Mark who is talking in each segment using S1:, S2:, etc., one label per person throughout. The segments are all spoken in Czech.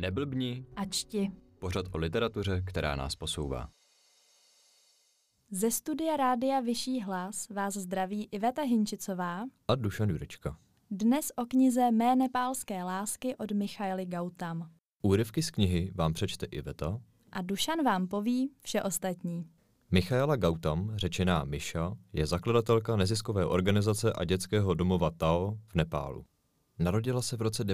S1: Neblbni
S2: a čti.
S1: Pořad o literatuře, která nás posouvá.
S2: Ze studia Rádia Vyšší hlas vás zdraví Iveta Hinčicová
S1: A Dušan Jurečka.
S2: Dnes o knize Mé nepálské lásky od Michaely Gautam.
S1: Úryvky z knihy vám přečte Iveta
S2: A Dušan vám poví vše ostatní.
S1: Michaela Gautam, řečená Miša, je zakladatelka neziskové organizace a dětského domova Tao v Nepálu. Narodila se v roce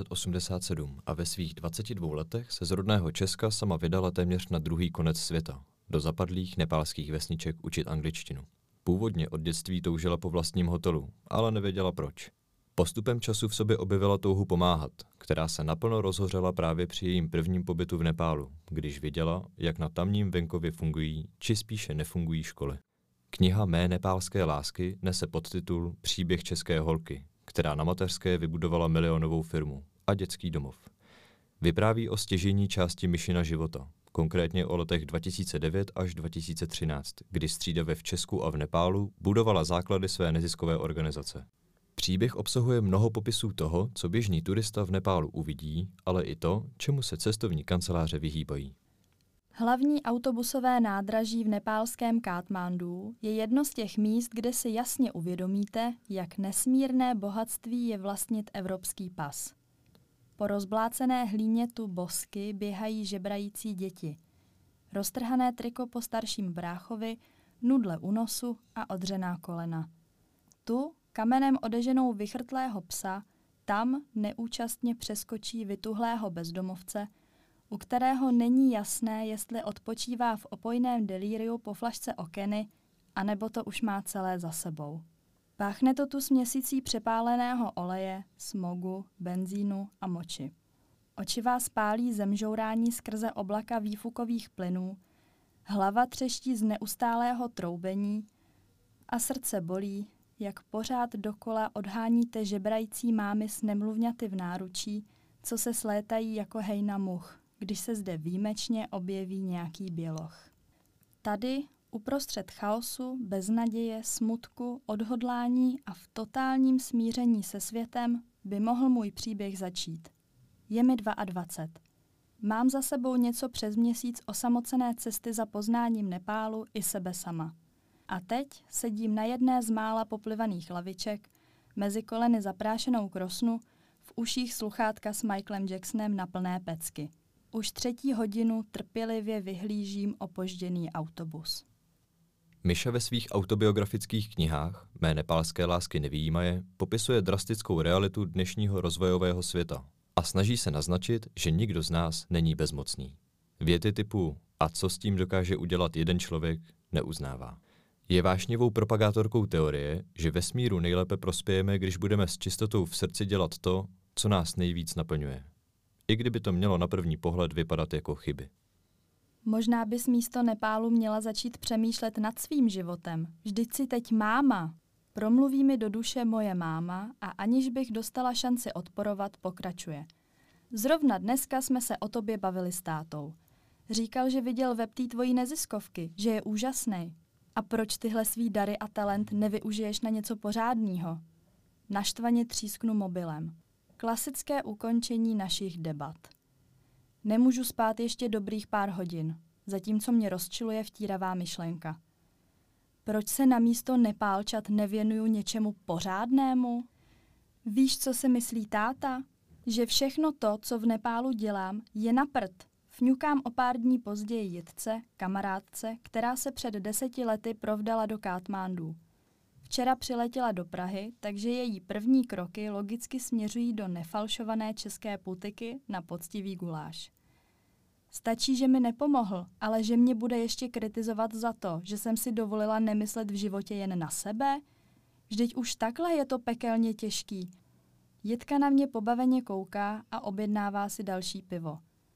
S1: 1987 a ve svých 22 letech se z rodného Česka sama vydala téměř na druhý konec světa, do zapadlých nepálských vesniček učit angličtinu. Původně od dětství toužila po vlastním hotelu, ale nevěděla proč. Postupem času v sobě objevila touhu pomáhat, která se naplno rozhořela právě při jejím prvním pobytu v Nepálu, když viděla, jak na tamním venkově fungují, či spíše nefungují školy. Kniha Mé nepálské lásky nese podtitul Příběh české holky, která na mateřské vybudovala milionovou firmu a dětský domov. Vypráví o stěžejní části Mišina života, konkrétně o letech 2009 až 2013, kdy střídavě v Česku a v Nepálu budovala základy své neziskové organizace. Příběh obsahuje mnoho popisů toho, co běžný turista v Nepálu uvidí, ale i to, čemu se cestovní kanceláře vyhýbají.
S2: Hlavní autobusové nádraží v nepálském Katmandu je jedno z těch míst, kde si jasně uvědomíte, jak nesmírné bohatství je vlastnit evropský pas. Po rozblácené hlíně tu bosky běhají žebrající děti. Roztrhané triko po starším bráchovi, nudle u nosu a odřená kolena. Tu kamenem odeženou vychrtlého psa, tam neúčastně přeskočí vytuhlého bezdomovce, u kterého není jasné, jestli odpočívá v opojném delíriu po flašce okeny, anebo to už má celé za sebou. Páchne to tu směsicí přepáleného oleje, smogu, benzínu a moči. Oči vás pálí zemžourání skrze oblaka výfukových plynů, hlava třeští z neustálého troubení a srdce bolí, jak pořád dokola odháníte žebrající mámy s nemluvňaty v náručí, co se slétají jako hejna much, když se zde výjimečně objeví nějaký běloch. Tady, uprostřed chaosu, beznaděje, smutku, odhodlání a v totálním smíření se světem, by mohl můj příběh začít. Je mi 22. Mám za sebou něco přes měsíc osamocené cesty za poznáním Nepálu i sebe sama. A teď sedím na jedné z mála poplivaných laviček, mezi koleny zaprášenou krosnu, v uších sluchátka s Michaelem Jacksonem na plné pecky. Už 3. hodinu trpělivě vyhlížím opožděný autobus.
S1: Miša ve svých autobiografických knihách, Mé nepálské lásky nevyjímaje, popisuje drastickou realitu dnešního rozvojového světa a snaží se naznačit, že nikdo z nás není bezmocný. Věty typu a co s tím dokáže udělat jeden člověk, neuznává. Je vášnivou propagátorkou teorie, že vesmíru nejlépe prospějeme, když budeme s čistotou v srdci dělat to, co nás nejvíc naplňuje. I kdyby to mělo na první pohled vypadat jako chyby.
S2: Možná bys místo Nepálu měla začít přemýšlet nad svým životem. Vždyť si teď máma. Promluví mi do duše moje máma a aniž bych dostala šanci odporovat, pokračuje. Zrovna dneska jsme se o tobě bavili s tátou. Říkal, že viděl web té tvojí neziskovky, že je úžasný. A proč tyhle svý dary a talent nevyužiješ na něco pořádného? Naštvaně třísknu mobilem. Klasické ukončení našich debat. Nemůžu spát ještě dobrých pár hodin, zatímco mě rozčiluje vtíravá myšlenka. Proč se namísto Nepálčat nevěnuju něčemu pořádnému? Víš, co si myslí táta? Že všechno to, co v Nepálu dělám, je na prd. Fňukám o pár dní později Jitce, kamarádce, která se před 10 lety provdala do Katmandu. Včera přiletěla do Prahy, takže její první kroky logicky směřují do nefalšované české putiky na poctivý guláš. Stačí, že mi nepomohl, ale že mě bude ještě kritizovat za to, že jsem si dovolila nemyslet v životě jen na sebe? Vždyť už takhle je to pekelně těžký. Jitka na mě pobaveně kouká a objednává si další pivo.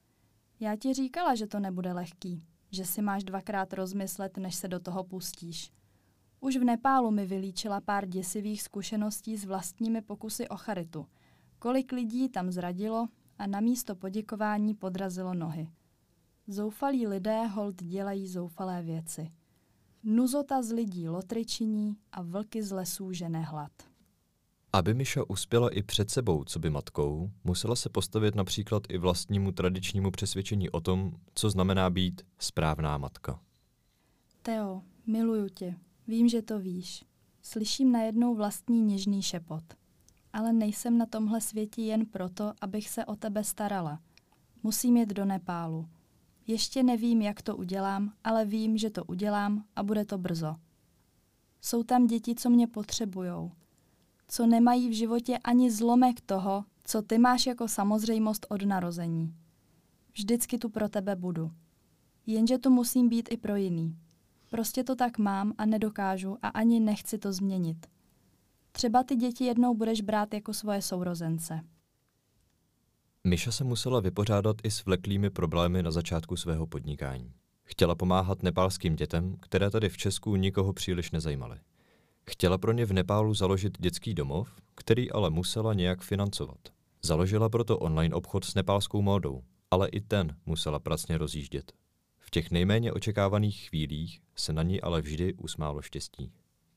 S2: Já ti říkala, že to nebude lehký, že si máš 2krát rozmyslet, než se do toho pustíš. Už v Nepálu mi vylíčila pár děsivých zkušeností s vlastními pokusy o charitu. Kolik lidí tam zradilo a namísto poděkování podrazilo nohy. Zoufalí lidé holt dělají zoufalé věci. Nuzota z lidí lotry činí a vlky z lesů žene hlad.
S1: Aby Miša uspěla i před sebou coby matkou, musela se postavit například i vlastnímu tradičnímu přesvědčení o tom, co znamená být správná matka.
S2: Teo, miluju tě. Vím, že to víš. Slyším najednou vlastní něžný šepot. Ale nejsem na tomhle světě jen proto, abych se o tebe starala. Musím jet do Nepálu. Ještě nevím, jak to udělám, ale vím, že to udělám a bude to brzo. Jsou tam děti, co mě potřebujou. Co nemají v životě ani zlomek toho, co ty máš jako samozřejmost od narození. Vždycky tu pro tebe budu. Jenže tu musím být i pro jiný. Prostě to tak mám a nedokážu a ani nechci to změnit. Třeba ty děti jednou budeš brát jako svoje sourozence.
S1: Miša se musela vypořádat i s vleklými problémy na začátku svého podnikání. Chtěla pomáhat nepálským dětem, které tady v Česku nikoho příliš nezajímaly. Chtěla pro ně v Nepálu založit dětský domov, který ale musela nějak financovat. Založila proto online obchod s nepálskou módou, ale i ten musela pracně rozjíždět. V těch nejméně očekávaných chvílích se na ní ale vždy usmálo štěstí.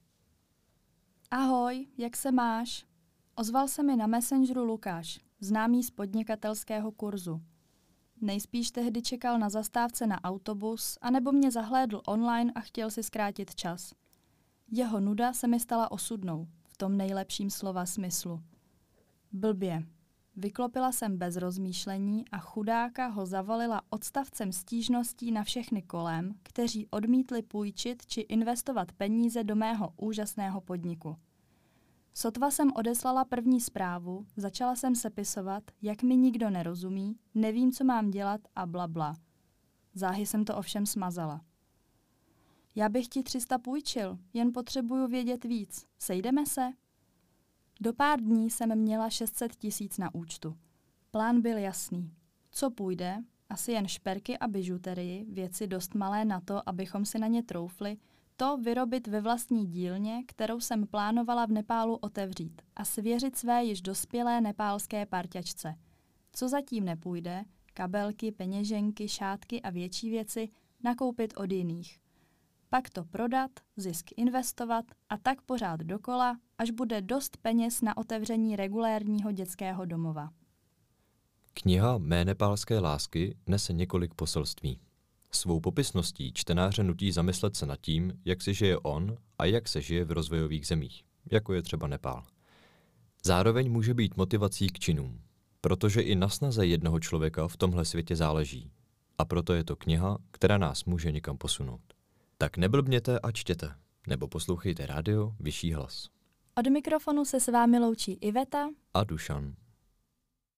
S2: Ahoj, jak se máš? Ozval se mi na Messengeru Lukáš, známý z podnikatelského kurzu. Nejspíš tehdy čekal na zastávce na autobus, anebo mě zahlédl online a chtěl si zkrátit čas. Jeho nuda se mi stala osudnou, v tom nejlepším slova smyslu. Blbě. Vyklopila jsem bez rozmýšlení a chudáka ho zavalila odstavcem stížností na všechny kolem, kteří odmítli půjčit či investovat peníze do mého úžasného podniku. Sotva jsem odeslala první zprávu, začala jsem sepisovat, jak mi nikdo nerozumí, nevím, co mám dělat a blabla. Záhy jsem to ovšem smazala. Já bych ti 300 půjčil, jen potřebuju vědět víc. Sejdeme se? Do pár dní jsem měla 600 000 na účtu. Plán byl jasný. Co půjde? Asi jen šperky a bižuterii, věci dost malé na to, abychom si na ně troufli, to vyrobit ve vlastní dílně, kterou jsem plánovala v Nepálu otevřít a svěřit své již dospělé nepálské parťačce. Co zatím nepůjde, kabelky, peněženky, šátky a větší věci nakoupit od jiných. Pak to prodat, zisk investovat a tak pořád dokola, až bude dost peněz na otevření regulérního dětského domova.
S1: Kniha Mé nepálské lásky nese několik poselství. Svou popisností čtenáře nutí zamyslet se nad tím, jak se žije on a jak se žije v rozvojových zemích, jako je třeba Nepál. Zároveň může být motivací k činům, protože i na snaze jednoho člověka v tomhle světě záleží. A proto je to kniha, která nás může někam posunout. Tak neblbněte a čtěte, nebo poslouchejte rádio Vyšší hlas.
S2: Od mikrofonu se s vámi loučí Iveta
S1: a Dušan.